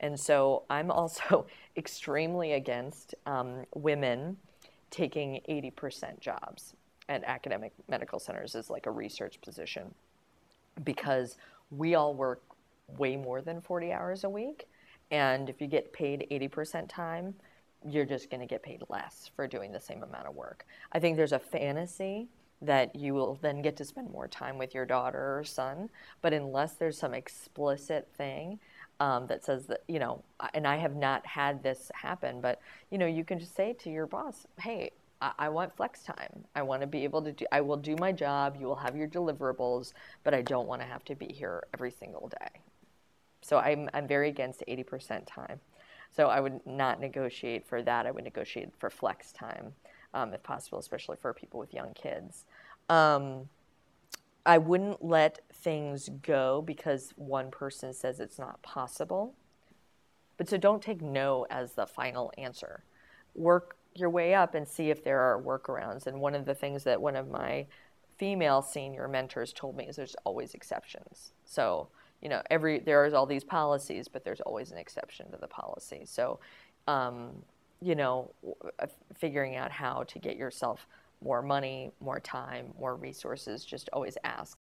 And so I'm also extremely against women taking 80% jobs at academic medical centers as like a research position because we all work way more than 40 hours a week. And if you get paid 80% time, you're just going to get paid less for doing the same amount of work. I think there's a fantasy that you will then get to spend more time with your daughter or son, but unless there's some explicit thing that says that, and I have not had this happen, but, you can just say to your boss, hey, I want flex time. I want to be able to I will do my job, you will have your deliverables, but I don't want to have to be here every single day. So I'm very against 80% time. So I would not negotiate for that. I would negotiate for flex time, if possible, especially for people with young kids. Um, I wouldn't let things go because one person says it's not possible. But so don't take no as the final answer. Work your way up and see if there are workarounds. And one of the things that one of my female senior mentors told me is there's always exceptions. So, there's all these policies, but there's always an exception to the policy. So, um, you know, figuring out how to get yourself more money, more time, more resources, just always ask.